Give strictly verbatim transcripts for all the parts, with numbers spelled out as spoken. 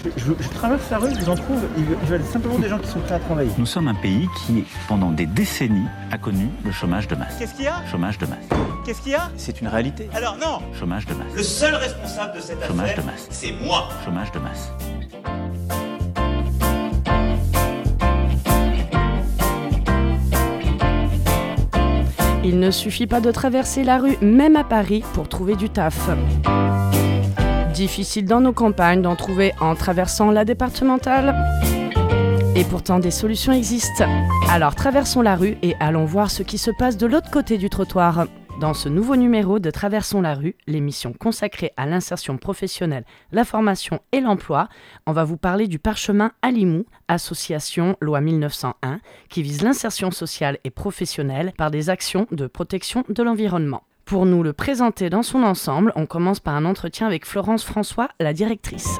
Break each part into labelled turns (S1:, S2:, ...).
S1: Je, je traverse la rue, je vous en trouve, ils veulent simplement des gens qui sont prêts à travailler.
S2: Nous sommes un pays qui, pendant des décennies, a connu le chômage de masse.
S3: Qu'est-ce qu'il y a ?
S2: Chômage de masse.
S3: Qu'est-ce qu'il y a ?
S1: C'est une réalité.
S3: Alors non !
S2: Chômage de masse.
S3: Le seul responsable de cette
S2: Chômage
S3: affaire,
S2: de masse.
S3: c'est moi.
S2: Chômage de masse.
S4: Il ne suffit pas de traverser la rue, même à Paris, pour trouver du taf. Difficile dans nos campagnes d'en trouver en traversant la départementale. Et pourtant, des solutions existent. Alors traversons la rue et allons voir ce qui se passe de l'autre côté du trottoir. Dans ce nouveau numéro de Traversons la rue, l'émission consacrée à l'insertion professionnelle, la formation et l'emploi, on va vous parler du Parchemin à Limoux, association loi mille neuf cent un, qui vise l'insertion sociale et professionnelle par des actions de protection de l'environnement. Pour nous le présenter dans son ensemble, on commence par un entretien avec Florence François, la directrice.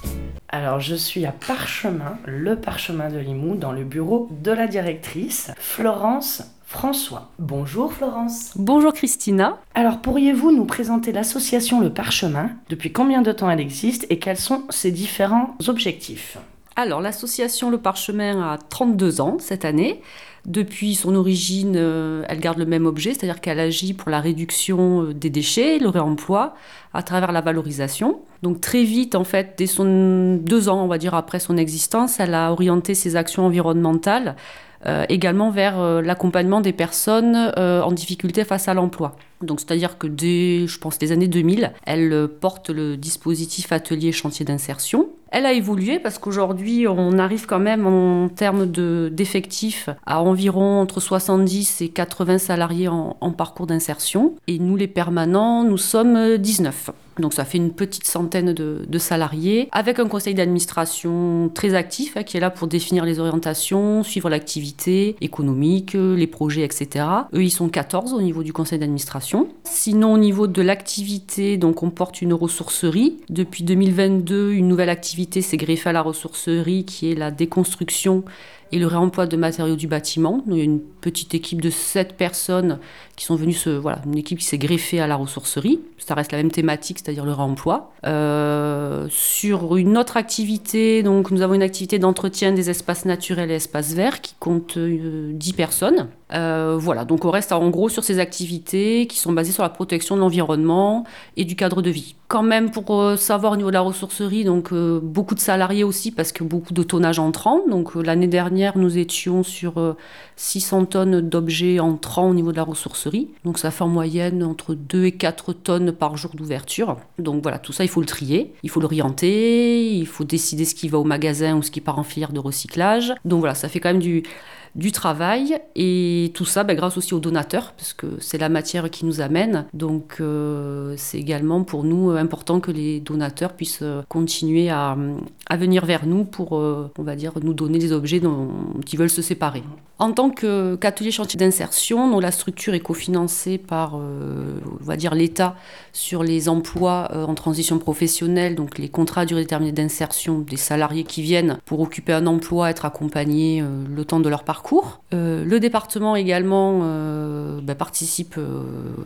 S4: Alors, je suis à Parchemin, le Parchemin de Limoux, dans le bureau de la directrice, Florence François. Bonjour Florence.
S5: Bonjour Christina.
S4: Alors, pourriez-vous nous présenter l'association Le Parchemin ? Depuis combien de temps elle existe et quels sont ses différents objectifs ?
S5: Alors, l'association Le Parchemin a trente-deux ans cette année. Depuis son origine, euh, elle garde le même objet, c'est-à-dire qu'elle agit pour la réduction des déchets, le réemploi, à travers la valorisation. Donc très vite, en fait, dès son deux ans, on va dire, après son existence, elle a orienté ses actions environnementales euh, également vers euh, l'accompagnement des personnes euh, en difficulté face à l'emploi. Donc c'est-à-dire que dès, je pense, les années deux mille, elle euh, porte le dispositif atelier chantier d'insertion. Elle a évolué parce qu'aujourd'hui, on arrive quand même en termes de, d'effectifs à environ entre soixante-dix et quatre-vingts salariés en, en parcours d'insertion. Et nous, les permanents, nous sommes dix-neuf. Donc ça fait une petite centaine de, de salariés, avec un conseil d'administration très actif hein, qui est là pour définir les orientations, suivre l'activité économique, les projets, et cetera. Eux, ils sont quatorze au niveau du conseil d'administration. Sinon, au niveau de l'activité, donc on porte une ressourcerie. Depuis deux mille vingt-deux, une nouvelle activité s'est greffée à la ressourcerie qui est la déconstruction et le réemploi de matériaux du bâtiment. Il y a une petite équipe de sept personnes qui sont venues, se, voilà, une équipe qui s'est greffée à la ressourcerie. Ça reste la même thématique, c'est-à-dire le réemploi. Euh, sur une autre activité, donc nous avons une activité d'entretien des espaces naturels et espaces verts qui compte euh, dix personnes. Euh, voilà, donc on reste en gros sur ces activités qui sont basées sur la protection de l'environnement et du cadre de vie. Quand même, pour euh, savoir au niveau de la ressourcerie, donc euh, beaucoup de salariés aussi parce que beaucoup de tonnage entrant. Donc euh, l'année dernière, nous étions sur euh, six cents tonnes d'objets entrants au niveau de la ressourcerie. Donc ça fait en moyenne entre deux et quatre tonnes par jour d'ouverture. Donc voilà, tout ça, il faut le trier, il faut l'orienter, il faut décider ce qui va au magasin ou ce qui part en filière de recyclage. Donc voilà, ça fait quand même du... du travail et tout ça ben, grâce aussi aux donateurs parce que c'est la matière qui nous amène donc euh, c'est également pour nous important que les donateurs puissent continuer à, à venir vers nous pour euh, on va dire nous donner des objets dont ils veulent se séparer. En tant que, qu'atelier chantier d'insertion, donc la structure est cofinancée par euh, on va dire l'État sur les emplois euh, en transition professionnelle, donc les contrats à durée déterminée d'insertion des salariés qui viennent pour occuper un emploi, être accompagnés euh, le temps de leur parcours. Euh, le département également euh, bah, participe euh,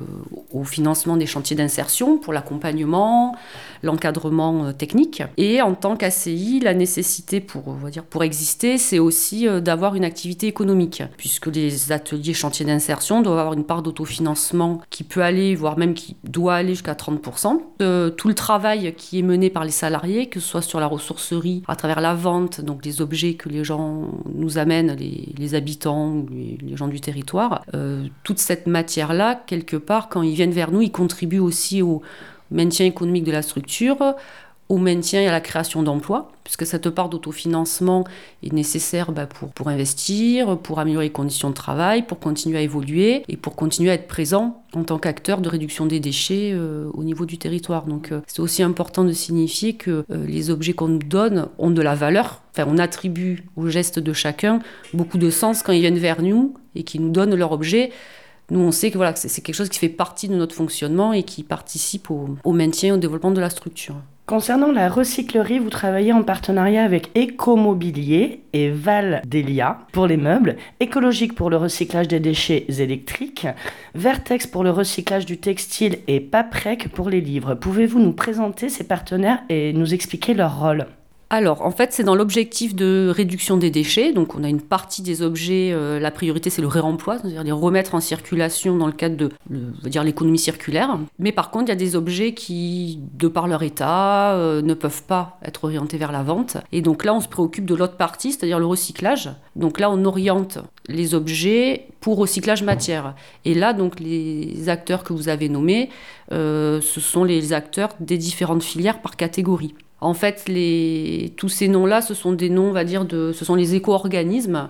S5: au financement des chantiers d'insertion pour l'accompagnement, l'encadrement euh, technique. Et en tant qu'A C I, la nécessité pour, on va dire, pour exister, c'est aussi euh, d'avoir une activité économique, puisque les ateliers chantiers d'insertion doivent avoir une part d'autofinancement qui peut aller, voire même qui doit aller jusqu'à trente pour cent. Euh, tout le travail qui est mené par les salariés, que ce soit sur la ressourcerie, à travers la vente, donc les objets que les gens nous amènent, les, les habitants, les, les gens du territoire, euh, toute cette matière-là, quelque part, quand ils viennent vers nous, ils contribuent aussi au maintien économique de la structure, au maintien et à la création d'emplois, puisque cette part d'autofinancement est nécessaire bah, pour, pour investir, pour améliorer les conditions de travail, pour continuer à évoluer et pour continuer à être présent en tant qu'acteur de réduction des déchets euh, au niveau du territoire. Donc euh, c'est aussi important de signifier que euh, les objets qu'on nous donne ont de la valeur. Enfin, on attribue aux gestes de chacun beaucoup de sens quand ils viennent vers nous et qu'ils nous donnent leur objet. Nous, on sait que voilà, c'est, c'est quelque chose qui fait partie de notre fonctionnement et qui participe au, au maintien et au développement de la structure.
S4: Concernant la recyclerie, vous travaillez en partenariat avec Écomobilier et Val Delia pour les meubles, Écologique pour le recyclage des déchets électriques, Vertex pour le recyclage du textile et Paprec pour les livres. Pouvez-vous nous présenter ces partenaires et nous expliquer leur rôle ?
S5: Alors, en fait, c'est dans l'objectif de réduction des déchets. Donc, on a une partie des objets, euh, la priorité, c'est le réemploi, c'est-à-dire les remettre en circulation dans le cadre de le, on va dire, l'économie circulaire. Mais par contre, il y a des objets qui, de par leur état, euh, ne peuvent pas être orientés vers la vente. Et donc là, on se préoccupe de l'autre partie, c'est-à-dire le recyclage. Donc là, on oriente les objets pour recyclage matière. Et là, donc, les acteurs que vous avez nommés, euh, ce sont les acteurs des différentes filières par catégorie. En fait, les... tous ces noms-là, ce sont des noms, on va dire, de... ce sont les éco-organismes.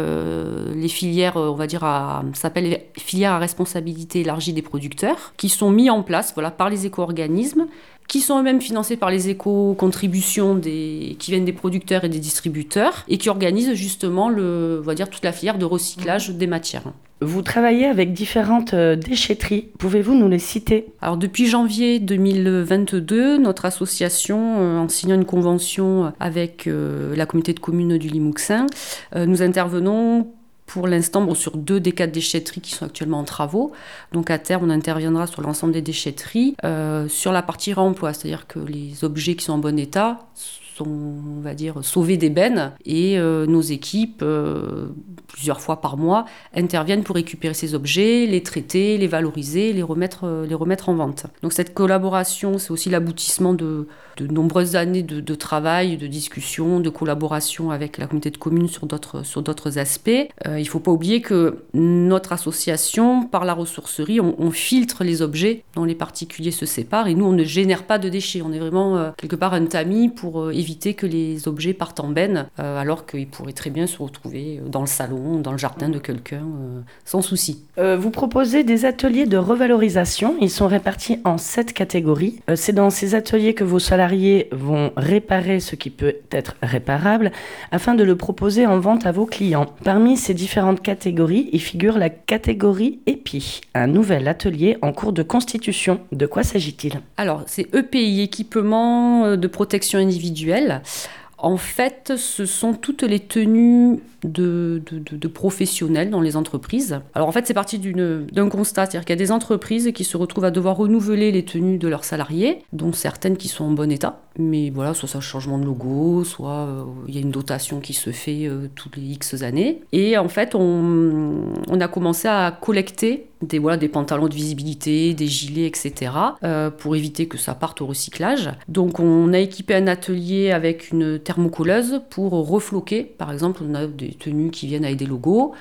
S5: Euh, les filières, on va dire, à... ça s'appelle les filières à responsabilité élargie des producteurs, qui sont mis en place, voilà, par les éco-organismes, qui sont eux-mêmes financés par les éco-contributions des... qui viennent des producteurs et des distributeurs, et qui organisent justement, le... on va dire, toute la filière de recyclage des matières.
S4: Vous travaillez avec différentes déchetteries. Pouvez-vous nous les citer ?
S5: Alors, depuis janvier deux mille vingt-deux, notre association, en signant une convention avec euh, la communauté de communes du Limousin, euh, nous intervenons pour l'instant bon, sur deux des quatre déchetteries qui sont actuellement en travaux. Donc, à terme, on interviendra sur l'ensemble des déchetteries, euh, sur la partie réemploi, c'est-à-dire que les objets qui sont en bon état sont, on va dire, sauvés des bennes et euh, nos équipes, euh, plusieurs fois par mois, interviennent pour récupérer ces objets, les traiter, les valoriser, les remettre, euh, les remettre en vente. Donc cette collaboration, c'est aussi l'aboutissement de, de nombreuses années de, de travail, de discussion, de collaboration avec la communauté de communes sur d'autres, sur d'autres aspects. Euh, il ne faut pas oublier que notre association, par la ressourcerie, on, on filtre les objets dont les particuliers se séparent et nous, on ne génère pas de déchets. On est vraiment euh, quelque part un tamis pour euh, éviter que les objets partent en benne, euh, alors qu'ils pourraient très bien se retrouver dans le salon, dans le jardin de quelqu'un, euh, sans souci.
S4: Euh, vous proposez des ateliers de revalorisation. Ils sont répartis en sept catégories. Euh, c'est dans ces ateliers que vos salariés vont réparer ce qui peut être réparable afin de le proposer en vente à vos clients. Parmi ces différentes catégories, il figure la catégorie E P I, un nouvel atelier en cours de constitution. De quoi s'agit-il ?
S5: Alors, c'est E P I, équipement de protection individuelle. En fait, ce sont toutes les tenues de, de, de, de professionnels dans les entreprises. Alors en fait, c'est parti d'une, d'un constat, c'est-à-dire qu'il y a des entreprises qui se retrouvent à devoir renouveler les tenues de leurs salariés, dont certaines qui sont en bon état. Mais voilà, soit c'est un changement de logo, soit euh, il y a une dotation qui se fait euh, toutes les X années. Et en fait, on, on a commencé à collecter des, voilà, des pantalons de visibilité, des gilets, et cetera, euh, pour éviter que ça parte au recyclage. Donc on a équipé un atelier avec une thermocolleuse pour refloquer. Par exemple, on a des tenues qui viennent avec des logos.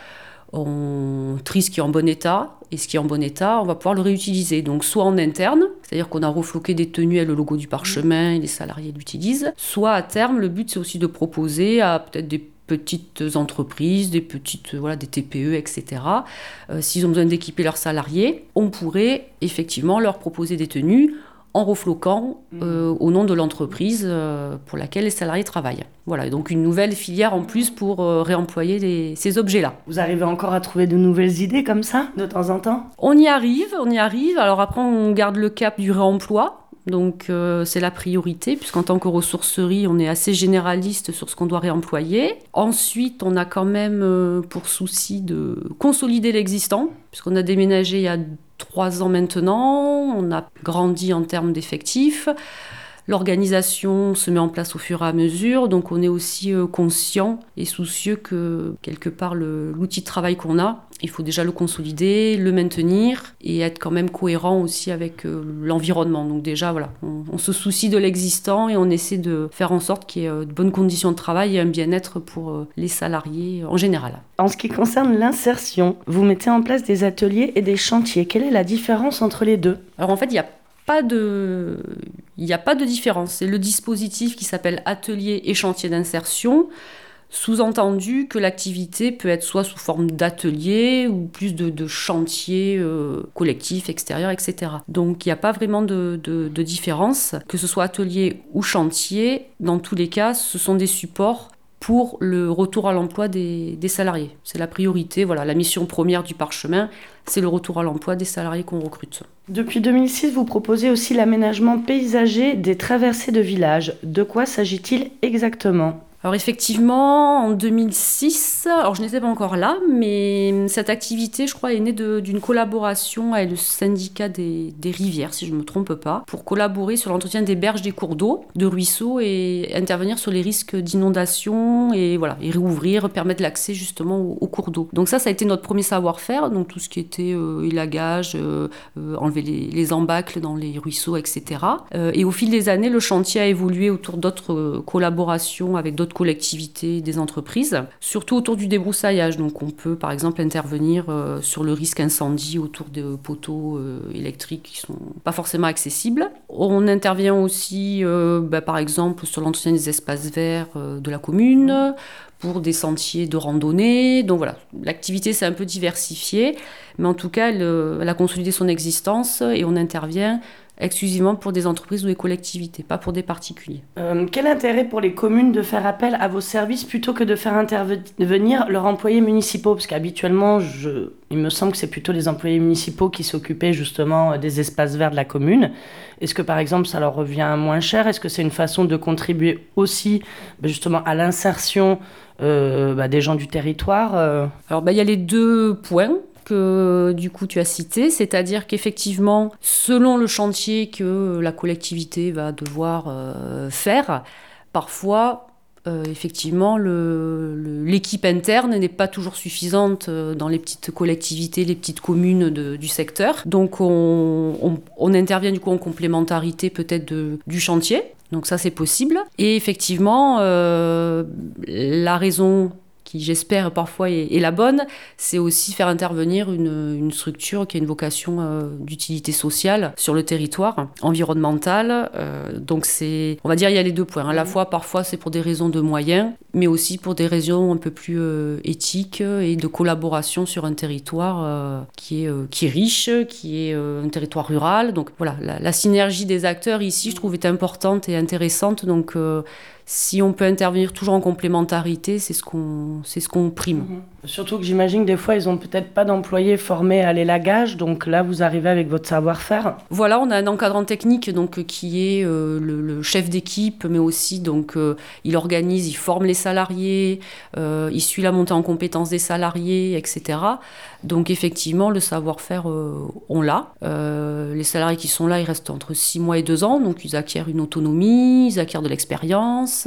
S5: On trie ce qui est en bon état, et ce qui est en bon état, on va pouvoir le réutiliser. Donc soit en interne, c'est-à-dire qu'on a refloqué des tenues avec le logo du parchemin et les salariés l'utilisent, soit à terme, le but c'est aussi de proposer à peut-être des petites entreprises, des petites, voilà, des T P E, et cetera. Euh, s'ils ont besoin d'équiper leurs salariés, on pourrait effectivement leur proposer des tenues en refloquant euh, au nom de l'entreprise euh, pour laquelle les salariés travaillent. Voilà, donc une nouvelle filière en plus pour euh, réemployer les, ces objets-là.
S4: Vous arrivez encore à trouver de nouvelles idées comme ça, de temps en temps ?
S5: On y arrive, on y arrive. Alors après, on garde le cap du réemploi. Donc euh, c'est la priorité, puisqu'en tant que ressourcerie, on est assez généraliste sur ce qu'on doit réemployer. Ensuite, on a quand même euh, pour souci de consolider l'existant, puisqu'on a déménagé il y a trois ans maintenant, on a grandi en termes d'effectifs. L'organisation se met en place au fur et à mesure, donc on est aussi euh, conscient et soucieux que quelque part le, l'outil de travail qu'on a, il faut déjà le consolider, le maintenir et être quand même cohérent aussi avec euh, l'environnement. Donc déjà, voilà, on, on se soucie de l'existant et on essaie de faire en sorte qu'il y ait euh, de bonnes conditions de travail et un bien-être pour euh, les salariés en général.
S4: En ce qui concerne l'insertion, vous mettez en place des ateliers et des chantiers. Quelle est la différence entre les deux ?
S5: Alors en fait, il y a Pas de... Il n'y a pas de différence. C'est le dispositif qui s'appelle atelier et chantier d'insertion, sous-entendu que l'activité peut être soit sous forme d'atelier ou plus de, de chantier euh, collectif, extérieur, et cetera. Donc il n'y a pas vraiment de, de, de différence. Que ce soit atelier ou chantier, dans tous les cas, ce sont des supports pour le retour à l'emploi des, des salariés. C'est la priorité, voilà, la mission première du Parchemin, c'est le retour à l'emploi des salariés qu'on recrute.
S4: Depuis deux mille six, vous proposez aussi l'aménagement paysager des traversées de villages. De quoi s'agit-il exactement ?
S5: Alors effectivement, en deux mille six, alors je n'étais pas encore là, mais cette activité, je crois, est née de, d'une collaboration avec le syndicat des, des rivières, si je ne me trompe pas, pour collaborer sur l'entretien des berges des cours d'eau, de ruisseaux, et intervenir sur les risques d'inondation, et voilà, et réouvrir, permettre l'accès justement aux, aux cours d'eau. Donc ça, ça a été notre premier savoir-faire, donc tout ce qui était euh, élagage, euh, euh, enlever les, les embâcles dans les ruisseaux, et cetera. Euh, et au fil des années, le chantier a évolué autour d'autres euh, collaborations avec d'autres collectivités, des entreprises, surtout autour du débroussaillage. Donc on peut par exemple intervenir euh, sur le risque incendie autour de poteaux euh, électriques qui sont pas forcément accessibles. On intervient aussi euh, bah, par exemple sur l'entretien des espaces verts euh, de la commune, pour des sentiers de randonnée. Donc voilà, l'activité s'est un peu diversifiée, mais en tout cas elle, elle a consolidé son existence et on intervient exclusivement pour des entreprises ou des collectivités, pas pour des particuliers.
S4: Euh, quel intérêt pour les communes de faire appel à vos services plutôt que de faire intervenir leurs employés municipaux ? Parce qu'habituellement, je, il me semble que c'est plutôt les employés municipaux qui s'occupaient justement des espaces verts de la commune. Est-ce que par exemple ça leur revient moins cher ? Est-ce que c'est une façon de contribuer aussi justement à l'insertion euh, bah, des gens du territoire euh...
S5: Alors bah, y a les deux points que du coup tu as cité, c'est-à-dire qu'effectivement, selon le chantier que la collectivité va devoir euh, faire, parfois, euh, effectivement, le, le, l'équipe interne n'est pas toujours suffisante dans les petites collectivités, les petites communes de, du secteur. Donc on, on, on intervient du coup en complémentarité peut-être de, du chantier. Donc ça c'est possible. Et effectivement, euh, la raison qui j'espère parfois est, est la bonne, c'est aussi faire intervenir une, une structure qui a une vocation euh, d'utilité sociale sur le territoire, environnementale. Euh, donc c'est, on va dire, il y a les deux points. À la fois, parfois, c'est pour des raisons de moyens, mais aussi pour des raisons un peu plus euh, éthiques et de collaboration sur un territoire euh, qui, est, euh, qui est riche, qui est euh, un territoire rural. Donc voilà, la, la synergie des acteurs ici, je trouve, est importante et intéressante. Donc euh, si on peut intervenir toujours en complémentarité, c'est ce qu'on, c'est ce qu'on prime.
S4: Mmh. Surtout que j'imagine que des fois, ils n'ont peut-être pas d'employés formés à l'élagage, donc là, vous arrivez avec votre savoir-faire.
S5: Voilà, on a un encadrant technique donc, qui est euh, le, le chef d'équipe, mais aussi donc, euh, il organise, il forme les salariés, euh, il suit la montée en compétences des salariés, et cetera. Donc effectivement, le savoir-faire, euh, on l'a. Euh, les salariés qui sont là, ils restent entre six mois et deux ans, donc ils acquièrent une autonomie, ils acquièrent de l'expérience.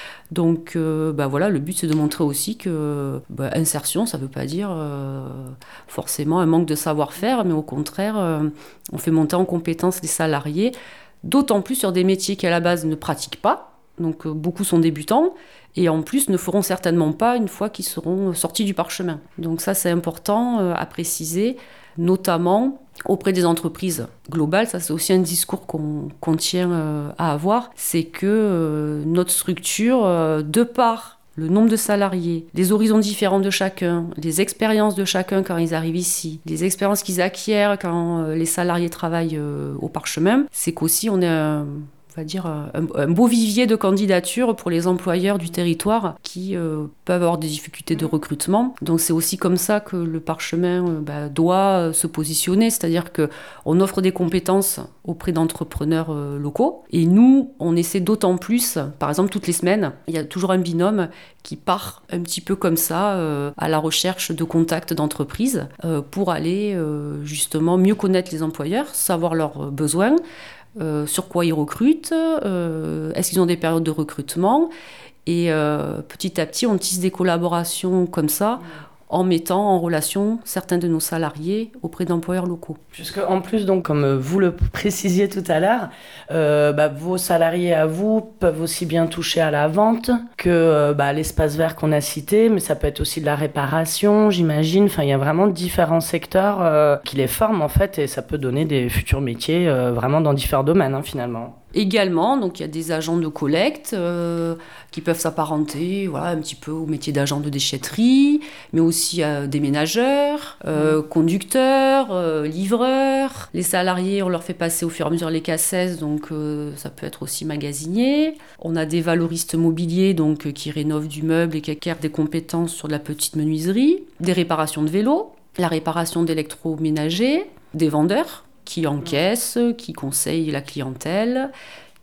S5: Donc euh, bah voilà, le but c'est de montrer aussi que bah, insertion, ça ne veut pas dire euh, forcément un manque de savoir-faire, mais au contraire, euh, on fait monter en compétence les salariés, d'autant plus sur des métiers qui à la base ne pratiquent pas, donc euh, beaucoup sont débutants, et en plus ne feront certainement pas une fois qu'ils seront sortis du parchemin. Donc ça c'est important euh, à préciser, notamment auprès des entreprises globales. Ça c'est aussi un discours qu'on, qu'on tient euh, à avoir, c'est que euh, notre structure, euh, de par le nombre de salariés, les horizons différents de chacun, les expériences de chacun quand ils arrivent ici, les expériences qu'ils acquièrent quand euh, les salariés travaillent euh, au parchemin, c'est qu'aussi on est un... on va dire, un, un beau vivier de candidatures pour les employeurs du territoire qui euh, peuvent avoir des difficultés de recrutement. Donc c'est aussi comme ça que le parchemin euh, bah, doit se positionner, c'est-à-dire qu'on offre des compétences auprès d'entrepreneurs euh, locaux. Et nous, on essaie d'autant plus, par exemple toutes les semaines, il y a toujours un binôme qui part un petit peu comme ça euh, à la recherche de contacts d'entreprises euh, pour aller euh, justement mieux connaître les employeurs, savoir leurs besoins, Euh, sur quoi ils recrutent, euh, est-ce qu'ils ont des périodes de recrutement, et euh, petit à petit on tisse des collaborations comme ça en mettant en relation certains de nos salariés auprès d'employeurs locaux.
S4: Puisque en plus, donc, comme vous le précisiez tout à l'heure, euh, bah, vos salariés à vous peuvent aussi bien toucher à la vente que euh, bah, l'espace vert qu'on a cité, mais ça peut être aussi de la réparation, j'imagine. Enfin, il y a vraiment différents secteurs euh, qui les forment en fait, et ça peut donner des futurs métiers euh, vraiment dans différents domaines hein, finalement.
S5: Également, donc il y a des agents de collecte euh, qui peuvent s'apparenter voilà, un petit peu au métier d'agent de déchetterie, mais aussi euh, des ménageurs, euh, conducteurs, euh, livreurs. Les salariés, on leur fait passer au fur et à mesure les cassettes, donc euh, ça peut être aussi magasinier. On a des valoristes mobiliers donc, euh, qui rénovent du meuble et qui acquièrent des compétences sur de la petite menuiserie, des réparations de vélos, la réparation d'électroménagers, des vendeurs qui encaissent, qui conseillent la clientèle,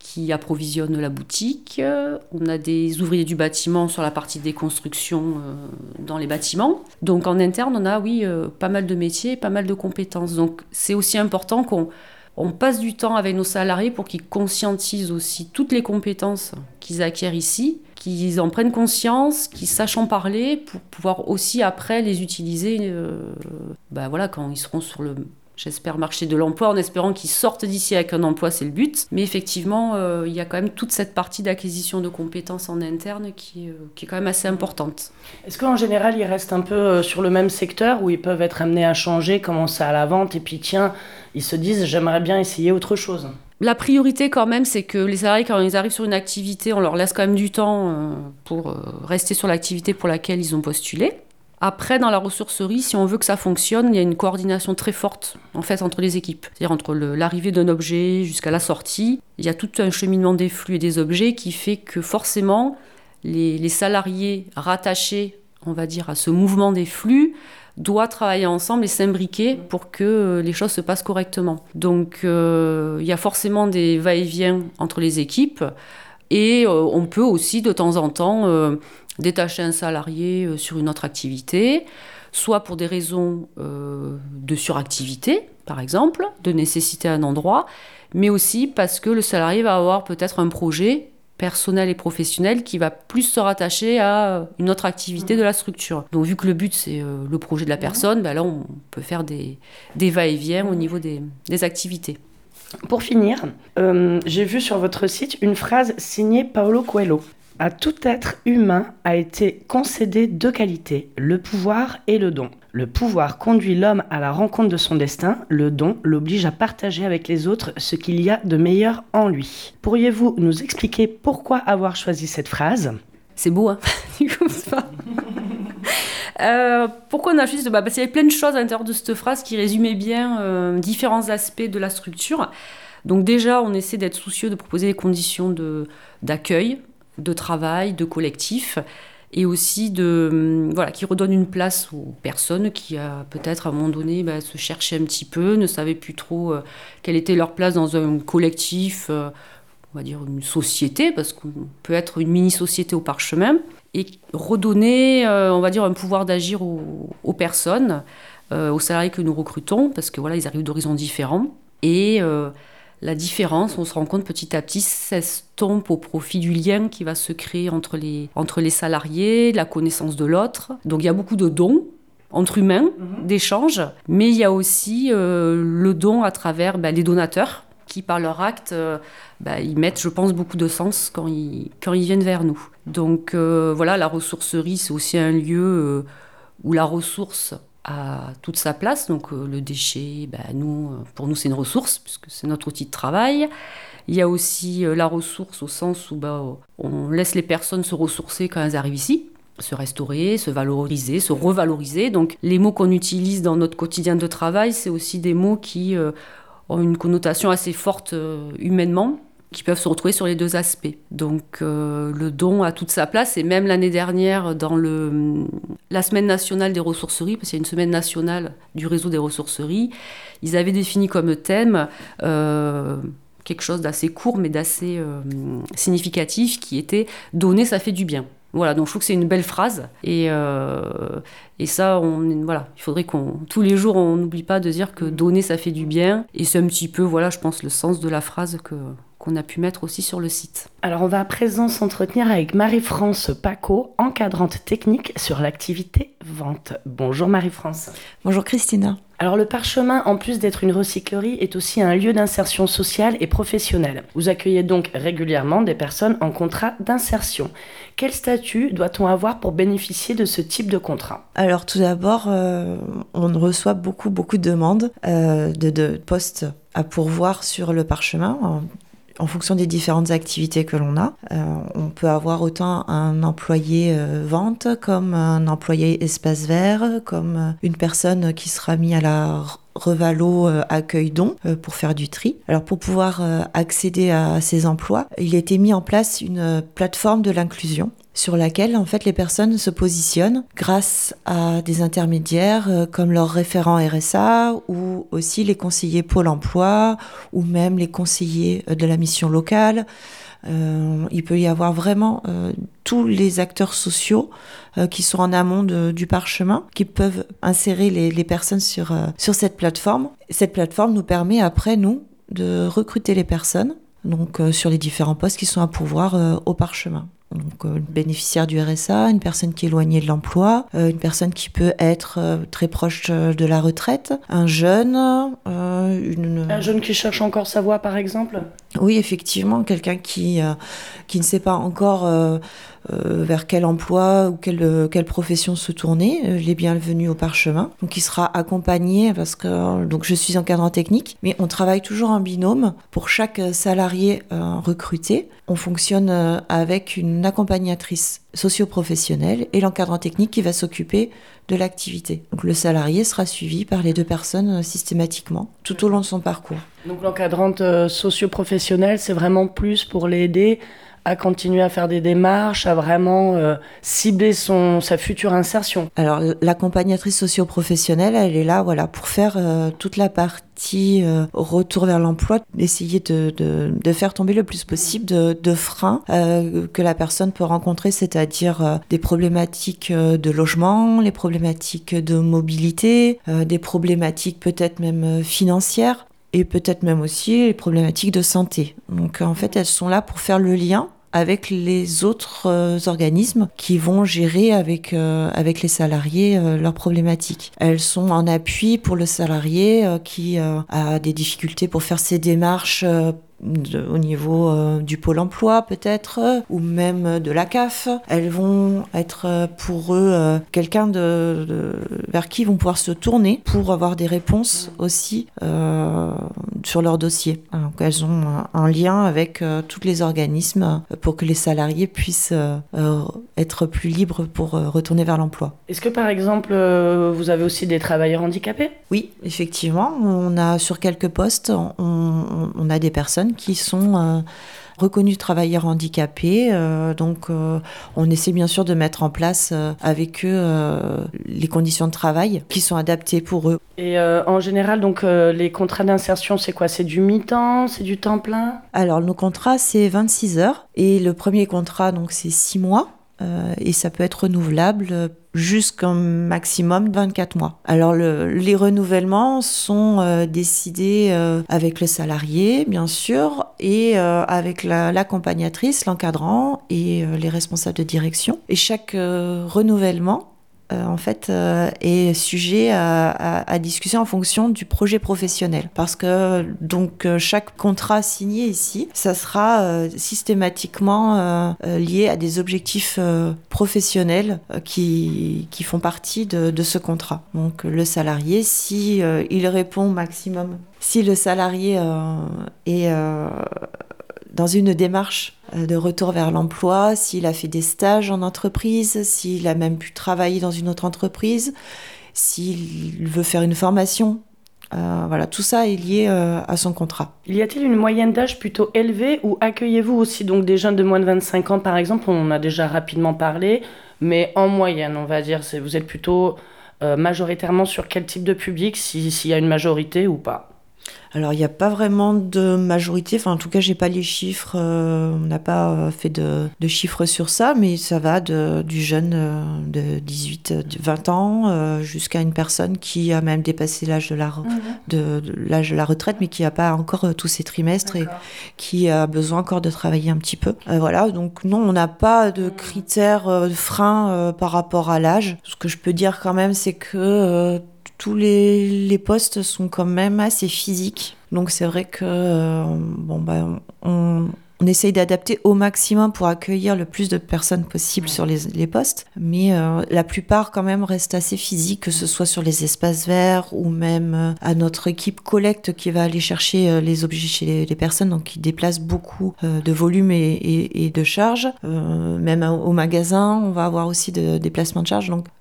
S5: qui approvisionnent la boutique. On a des ouvriers du bâtiment sur la partie des constructions euh, dans les bâtiments. Donc en interne, on a, oui, euh, pas mal de métiers, pas mal de compétences. Donc c'est aussi important qu'on on passe du temps avec nos salariés pour qu'ils conscientisent aussi toutes les compétences qu'ils acquièrent ici, qu'ils en prennent conscience, qu'ils sachent en parler pour pouvoir aussi après les utiliser euh, bah voilà, quand ils seront sur le... J'espère marché de l'emploi, en espérant qu'ils sortent d'ici avec un emploi, c'est le but. Mais effectivement, euh, il y a quand même toute cette partie d'acquisition de compétences en interne qui, euh, qui est quand même assez importante.
S4: Est-ce qu'en général, ils restent un peu sur le même secteur où ils peuvent être amenés à changer, commencer à la vente, et puis tiens, ils se disent « j'aimerais bien essayer autre chose ».
S5: La priorité quand même, c'est que les salariés, quand ils arrivent sur une activité, on leur laisse quand même du temps euh, pour euh, rester sur l'activité pour laquelle ils ont postulé. Après, dans la ressourcerie, si on veut que ça fonctionne, il y a une coordination très forte en fait, entre les équipes. C'est-à-dire entre le, l'arrivée d'un objet jusqu'à la sortie, il y a tout un cheminement des flux et des objets qui fait que forcément, les, les salariés rattachés, on va dire, à ce mouvement des flux, doivent travailler ensemble et s'imbriquer pour que les choses se passent correctement. Donc, euh, il y a forcément des va-et-vient entre les équipes et euh, on peut aussi, de temps en temps... Euh, détacher un salarié sur une autre activité, soit pour des raisons euh, de suractivité, par exemple, de nécessiter un endroit, mais aussi parce que le salarié va avoir peut-être un projet personnel et professionnel qui va plus se rattacher à une autre activité de la structure. Donc vu que le but c'est euh, le projet de la personne, ben là on peut faire des, des va-et-vient au niveau des, des activités.
S4: Pour finir, euh, j'ai vu sur votre site une phrase signée Paulo Coelho. À tout être humain a été concédé deux qualités, le pouvoir et le don. Le pouvoir conduit l'homme à la rencontre de son destin, le don l'oblige à partager avec les autres ce qu'il y a de meilleur en lui. Pourriez-vous nous expliquer pourquoi avoir choisi cette phrase ?
S5: C'est beau, hein. Comme ça. Euh, pourquoi on a choisi bah, parce qu'il y avait plein de choses à l'intérieur de cette phrase qui résumaient bien euh, différents aspects de la structure. Donc déjà, on essaie d'être soucieux de proposer des conditions de, d'accueil, de travail, de collectif, et aussi de, voilà, qui redonne une place aux personnes qui, a, peut-être à un moment donné, bah, se cherchaient un petit peu, ne savaient plus trop euh, quelle était leur place dans un collectif, euh, on va dire une société, parce qu'on peut être une mini-société au Parchemin, et redonner, euh, on va dire, un pouvoir d'agir aux, aux personnes, euh, aux salariés que nous recrutons, parce que voilà, ils arrivent d'horizons différents, et euh, la différence, on se rend compte petit à petit, s'estompe au profit du lien qui va se créer entre les, entre les salariés, la connaissance de l'autre. Donc il y a beaucoup de dons entre humains, mmh. d'échanges, mais il y a aussi euh, le don à travers bah, les donateurs qui, par leur acte, euh, bah, ils mettent, je pense, beaucoup de sens quand ils, quand ils viennent vers nous. Donc euh, voilà, la ressourcerie, c'est aussi un lieu euh, où la ressource a toute sa place. Donc euh, le déchet, bah, nous, pour nous, c'est une ressource, puisque c'est notre outil de travail. Il y a aussi euh, la ressource au sens où bah, on laisse les personnes se ressourcer quand elles arrivent ici, se restaurer, se valoriser, se revaloriser. Donc les mots qu'on utilise dans notre quotidien de travail, c'est aussi des mots qui euh, ont une connotation assez forte euh, humainement, qui peuvent se retrouver sur les deux aspects. Donc euh, le don a toute sa place, et même l'année dernière, dans le, la semaine nationale des ressourceries, parce qu'il y a une semaine nationale du réseau des ressourceries, ils avaient défini comme thème euh, quelque chose d'assez court, mais d'assez euh, significatif, qui était « donner, ça fait du bien ». Voilà, donc je trouve que c'est une belle phrase, et, euh, et ça, on, voilà, il faudrait qu'on, tous les jours, on n'oublie pas de dire que donner, ça fait du bien, et c'est un petit peu, voilà, je pense, le sens de la phrase que... qu'on a pu mettre aussi sur le site.
S4: Alors on va à présent s'entretenir avec Marie-France Paco, encadrante technique sur l'activité vente. Bonjour Marie-France.
S6: Bonjour Christina.
S4: Alors le Parchemin, en plus d'être une recyclerie, est aussi un lieu d'insertion sociale et professionnelle. Vous accueillez donc régulièrement des personnes en contrat d'insertion. Quel statut doit-on avoir pour bénéficier de ce type de contrat ?
S6: Alors tout d'abord, euh, on reçoit beaucoup, beaucoup de demandes euh, de, de postes à pourvoir sur le Parchemin, en, en fonction des différentes activités que l'on a. Euh, on peut avoir autant un employé euh, vente, comme un employé espace vert, comme une personne qui sera mise à la Revalo euh, Accueil Don euh, pour faire du tri. Alors pour pouvoir euh, accéder à ces emplois, il a été mis en place une euh, plateforme de l'inclusion sur laquelle en fait les personnes se positionnent grâce à des intermédiaires euh, comme leurs référents R S A ou aussi les conseillers Pôle emploi ou même les conseillers euh, de la mission locale. Euh, il peut y avoir vraiment euh, tous les acteurs sociaux euh, qui sont en amont de, du parchemin, qui peuvent insérer les, les personnes sur, euh, sur cette plateforme. Cette plateforme nous permet après, nous, de recruter les personnes donc, euh, sur les différents postes qui sont à pourvoir euh, au parchemin. Donc, euh, bénéficiaire du R S A, une personne qui est éloignée de l'emploi, euh, une personne qui peut être euh, très proche de la retraite, un jeune, euh, une...
S4: Un jeune qui cherche encore sa voie, par exemple ?
S6: Oui, effectivement, quelqu'un qui, euh, qui ne sait pas encore euh, euh, vers quel emploi ou quelle, euh, quelle profession se tourner, euh, il est bienvenu au parchemin. Donc, il sera accompagné parce que euh, donc, je suis encadrant technique, mais on travaille toujours en binôme. Pour chaque salarié euh, recruté, on fonctionne euh, avec une accompagnatrice socio-professionnelle et l'encadrant technique qui va s'occuper de l'activité. Donc, le salarié sera suivi par les deux personnes euh, systématiquement tout au long de son parcours.
S4: Donc l'encadrante euh, socio-professionnelle, c'est vraiment plus pour l'aider à continuer à faire des démarches, à vraiment euh, cibler son, sa future insertion.
S6: Alors l'accompagnatrice socio-professionnelle, elle est là voilà, pour faire euh, toute la partie euh, retour vers l'emploi, essayer de, de, de faire tomber le plus possible de, de freins euh, que la personne peut rencontrer, c'est-à-dire euh, des problématiques euh, de logement, les problématiques de mobilité, euh, des problématiques peut-être même euh, financières et peut-être même aussi les problématiques de santé. Donc en fait, elles sont là pour faire le lien avec les autres euh, organismes qui vont gérer avec, euh, avec les salariés euh, leurs problématiques. Elles sont en appui pour le salarié euh, qui euh, a des difficultés pour faire ses démarches euh, de, au niveau euh, du Pôle emploi peut-être, euh, ou même de la C A F. Elles vont être euh, pour eux euh, quelqu'un de, de, vers qui ils vont pouvoir se tourner pour avoir des réponses aussi euh, sur leur dossier. Donc elles ont un, un lien avec euh, tous les organismes euh, pour que les salariés puissent euh, euh, être plus libres pour euh, retourner vers l'emploi.
S4: Est-ce que par exemple, euh, vous avez aussi des travailleurs handicapés ?
S6: Oui, effectivement. On a sur quelques postes, on, on, on a des personnes qui sont euh, reconnus travailleurs handicapés. Euh, donc, euh, on essaie bien sûr de mettre en place euh, avec eux euh, les conditions de travail qui sont adaptées pour eux.
S4: Et euh, en général, donc euh, les contrats d'insertion, c'est quoi ? C'est du mi-temps ? C'est du temps plein ?
S6: Alors, nos contrats, c'est vingt-six heures. Et le premier contrat, donc, c'est six mois. Euh, et ça peut être renouvelable jusqu'à un maximum de vingt-quatre mois. Alors le, les renouvellements sont euh, décidés euh, avec le salarié, bien sûr, et euh, avec la, l'accompagnatrice, l'encadrant et euh, les responsables de direction. Et chaque euh, renouvellement Euh, en fait, euh, est sujet à, à, à discussion en fonction du projet professionnel. Parce que donc euh, chaque contrat signé ici, ça sera euh, systématiquement euh, euh, lié à des objectifs euh, professionnels euh, qui, qui font partie de, de ce contrat. Donc le salarié, si euh, il répond au maximum, si le salarié euh, est euh, dans une démarche de retour vers l'emploi, s'il a fait des stages en entreprise, s'il a même pu travailler dans une autre entreprise, s'il veut faire une formation. Euh, voilà, tout ça est lié euh, à son contrat.
S4: Y a-t-il une moyenne d'âge plutôt élevée ou accueillez-vous aussi donc des jeunes de moins de vingt-cinq ans par exemple ? On en a déjà rapidement parlé, mais en moyenne, on va dire, c'est, vous êtes plutôt euh, majoritairement sur quel type de public, si, s'il y a une majorité ou pas ?
S6: Alors, il n'y a pas vraiment de majorité. Enfin, en tout cas, j'ai pas les chiffres. Euh, on n'a pas fait de, de chiffres sur ça, mais ça va de, du jeune euh, de dix-huit, vingt ans euh, jusqu'à une personne qui a même dépassé l'âge de la, mmh. de, de, l'âge de la retraite, mais qui n'a pas encore euh, tous ses trimestres. D'accord. Et qui a besoin encore de travailler un petit peu. Euh, voilà, donc non, on n'a pas de critères euh, de frein euh, par rapport à l'âge. Ce que je peux dire quand même, c'est que euh, tous les, les postes sont quand même assez physiques. Donc c'est vrai que euh, bon, bah, on, on essaye d'adapter au maximum pour accueillir le plus de personnes possible sur les, les postes. Mais euh, la plupart quand même restent assez physiques, que ce soit sur les espaces verts ou même euh, à notre équipe collecte qui va aller chercher euh, les objets chez les, les personnes, donc qui déplace beaucoup euh, de volume et, et, et de charges. Euh, même au magasin, on va avoir aussi de, des placements de charges. Donc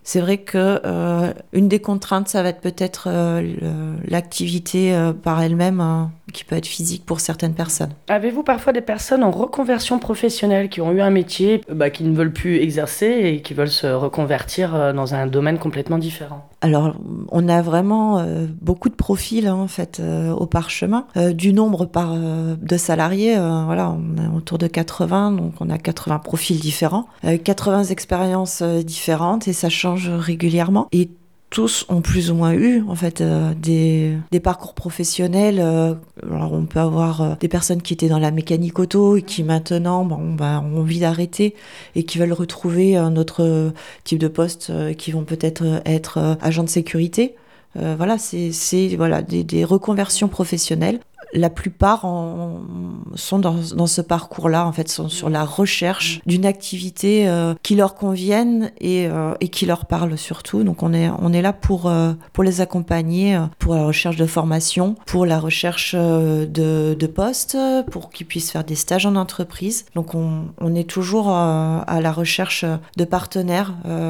S6: C'est vrai que euh, une des contraintes, ça va être peut-être euh, le, l'activité euh, par elle-même, hein, qui peut être physique pour certaines personnes.
S4: Avez-vous parfois des personnes en reconversion professionnelle qui ont eu un métier, bah, qui ne veulent plus exercer et qui veulent se reconvertir euh, dans un domaine complètement différent?
S6: Alors, on a vraiment euh, beaucoup de profils, hein, en fait, euh, au Parchemin. Euh, du nombre par, euh, de salariés, euh, voilà, on est autour de quatre-vingts, donc on a quatre-vingts profils différents, avec quatre-vingts expériences euh, différentes, et ça change régulièrement. Et tous ont plus ou moins eu en fait euh, des, des parcours professionnels. Euh, alors on peut avoir euh, des personnes qui étaient dans la mécanique auto et qui maintenant bon, bah, ont envie d'arrêter et qui veulent retrouver un autre type de poste, euh, qui vont peut-être être euh, agents de sécurité. Euh, voilà, c'est, c'est voilà, des, des reconversions professionnelles. La plupart en, sont dans, dans ce parcours-là, en fait, sont sur la recherche d'une activité euh, qui leur convienne et, euh, et qui leur parle surtout. Donc on est, on est là pour, euh, pour les accompagner, euh, pour la recherche de formation, pour la recherche euh, de, de postes, pour qu'ils puissent faire des stages en entreprise. Donc on, on est toujours euh, à la recherche de partenaires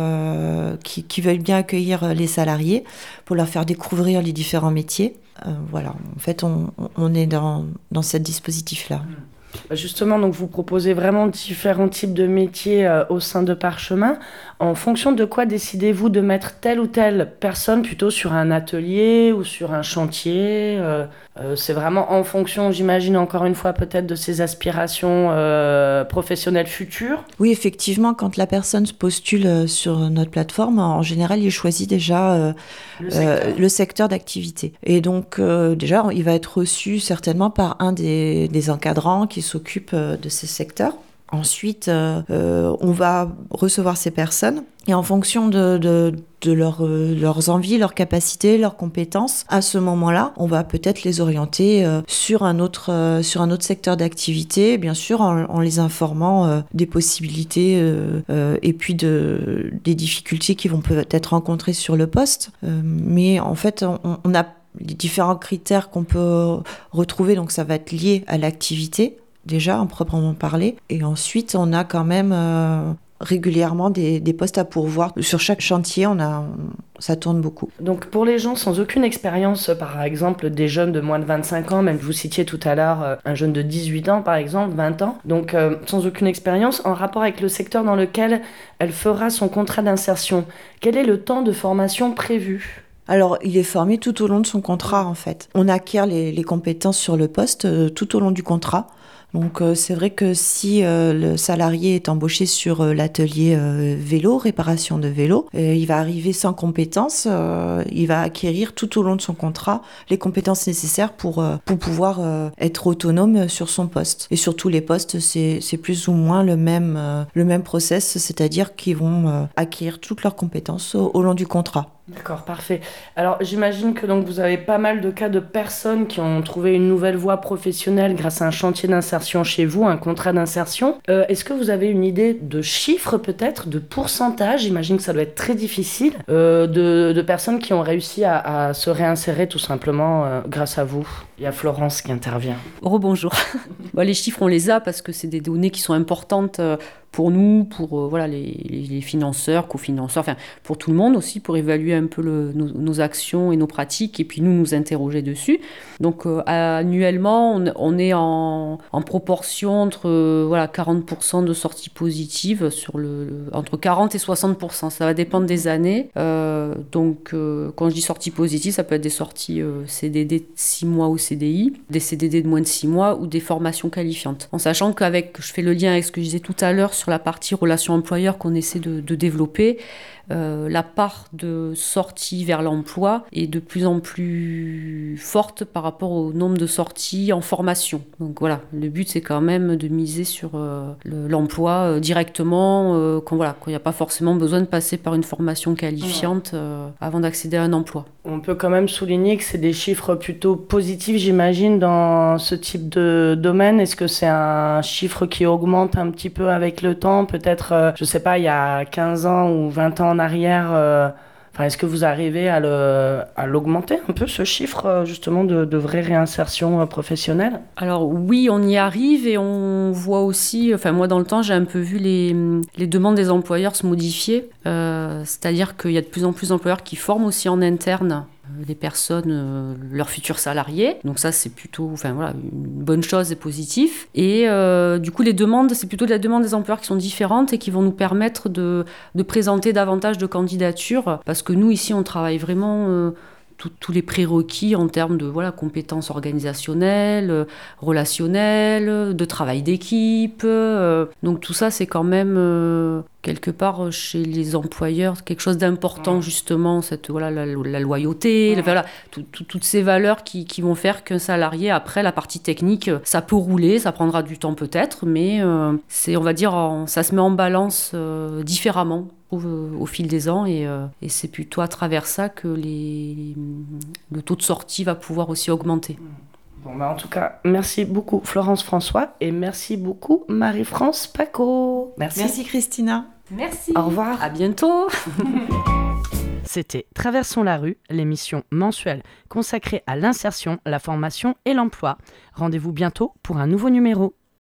S6: euh, qui, qui veulent bien accueillir les salariés pour leur faire découvrir les différents métiers. Euh, voilà, en fait, on, on est dans, dans ce dispositif-là.
S4: Justement, donc vous proposez vraiment différents types de métiers euh, au sein de Parchemin. En fonction de quoi décidez-vous de mettre telle ou telle personne plutôt sur un atelier ou sur un chantier? euh, euh, C'est vraiment en fonction, j'imagine, encore une fois, peut-être de ses aspirations euh, professionnelles futures?
S6: Oui, effectivement, quand la personne se postule sur notre plateforme, en général, il choisit déjà euh, le, secteur. Euh, le secteur d'activité. Et donc, euh, déjà, il va être reçu certainement par un des, des encadrants qui s'occupe de ces secteurs. Ensuite, euh, euh, on va recevoir ces personnes et en fonction de, de, de leur, euh, leurs envies, leurs capacités, leurs compétences, à ce moment-là, on va peut-être les orienter euh, sur, un autre, euh, sur un autre secteur d'activité, bien sûr en, en les informant euh, des possibilités euh, euh, et puis de, des difficultés qui vont peut-être rencontrer sur le poste. Euh, mais en fait, on, on a les différents critères qu'on peut retrouver, donc ça va être lié à l'activité, déjà, en proprement parler. Et ensuite, on a quand même euh, régulièrement des, des postes à pourvoir. Sur chaque chantier, on a, on, ça tourne beaucoup.
S4: Donc, pour les gens sans aucune expérience, par exemple, des jeunes de moins de vingt-cinq ans, même vous citiez tout à l'heure euh, un jeune de dix-huit ans, par exemple, vingt ans, donc euh, sans aucune expérience, en rapport avec le secteur dans lequel elle fera son contrat d'insertion, quel est le temps de formation prévu ?
S6: Alors, il est formé tout au long de son contrat, en fait. On acquiert les, les compétences sur le poste euh, tout au long du contrat. Donc euh, c'est vrai que si euh, le salarié est embauché sur euh, l'atelier euh, vélo, réparation de vélo, euh, il va arriver sans compétences, euh, il va acquérir tout au long de son contrat les compétences nécessaires pour, euh, pour pouvoir euh, être autonome sur son poste. Et sur tous les postes, c'est, c'est plus ou moins le même, euh, le même process, c'est-à-dire qu'ils vont euh, acquérir toutes leurs compétences au, au long du contrat.
S4: D'accord, parfait. Alors j'imagine que donc vous avez pas mal de cas de personnes qui ont trouvé une nouvelle voie professionnelle grâce à un chantier d'insertion chez vous, un contrat d'insertion. Euh, est-ce que vous avez une idée de chiffre peut-être, de pourcentage, j'imagine que ça doit être très difficile, euh, de, de personnes qui ont réussi à, à se réinsérer tout simplement euh, grâce à vous? Il y a Florence qui intervient.
S5: Rebonjour. Bon, les chiffres, on les a parce que c'est des données qui sont importantes pour nous, pour euh, voilà, les, les financeurs, cofinanceurs, enfin pour tout le monde aussi, pour évaluer un peu le, nos, nos actions et nos pratiques et puis nous nous interroger dessus. Donc euh, annuellement, on, on est en, en proportion entre euh, voilà, quarante pour cent de sorties positives, sur le, le, entre quarante et soixante pour cent. Ça va dépendre des années. Euh, donc euh, quand je dis sorties positives, ça peut être des sorties euh, C D D de six mois ou C D I, des C D D de moins de six mois ou des formations qualifiantes. En sachant qu'avec, je fais le lien avec ce que je disais tout à l'heure sur la partie relations employeurs qu'on essaie de, de développer, euh, la part de sortie vers l'emploi est de plus en plus forte par rapport au nombre de sorties en formation. Donc voilà, le but c'est quand même de miser sur euh, le, l'emploi euh, directement, euh, quand voilà, quand il n'y a pas forcément besoin de passer par une formation qualifiante euh, avant d'accéder à un emploi.
S4: On peut quand même souligner que c'est des chiffres plutôt positifs, j'imagine, dans ce type de domaine. Est-ce que c'est un chiffre qui augmente un petit peu avec le temps? Peut-être, euh, je sais pas, il y a quinze ans ou vingt ans en arrière, euh, Enfin, est-ce que vous arrivez à, le, à l'augmenter un peu, ce chiffre, justement, de, de vraie réinsertion professionnelle ?
S5: Alors oui, on y arrive et on voit aussi, enfin moi dans le temps, j'ai un peu vu les, les demandes des employeurs se modifier. Euh, c'est-à-dire qu'il y a de plus en plus d'employeurs qui forment aussi en interne les personnes, euh, leurs futurs salariés. Donc ça, c'est plutôt enfin, voilà, une bonne chose et positif. Et euh, du coup, les demandes, c'est plutôt de la demande des employeurs qui sont différentes et qui vont nous permettre de, de présenter davantage de candidatures. Parce que nous, ici, on travaille vraiment... Euh, tous les prérequis en termes de voilà, compétences organisationnelles, euh, relationnelles, de travail d'équipe. Euh, donc tout ça, c'est quand même euh, quelque part chez les employeurs quelque chose d'important, mmh. justement, cette, voilà, la, la loyauté, mmh. la, voilà, tout, tout, toutes ces valeurs qui, qui vont faire qu'un salarié, après la partie technique, ça peut rouler, ça prendra du temps peut-être, mais euh, c'est, on va dire, en, ça se met en balance euh, différemment au fil des ans et, euh, et c'est plutôt à travers ça que les, le taux de sortie va pouvoir aussi augmenter.
S4: Bon, bah en tout cas, merci beaucoup Florence François et merci beaucoup Marie-France Paco. Merci.
S6: Merci Christina.
S5: Merci.
S4: Au revoir.
S5: À bientôt.
S4: C'était Traversons la rue, l'émission mensuelle consacrée à l'insertion, la formation et l'emploi. Rendez-vous bientôt pour un nouveau numéro.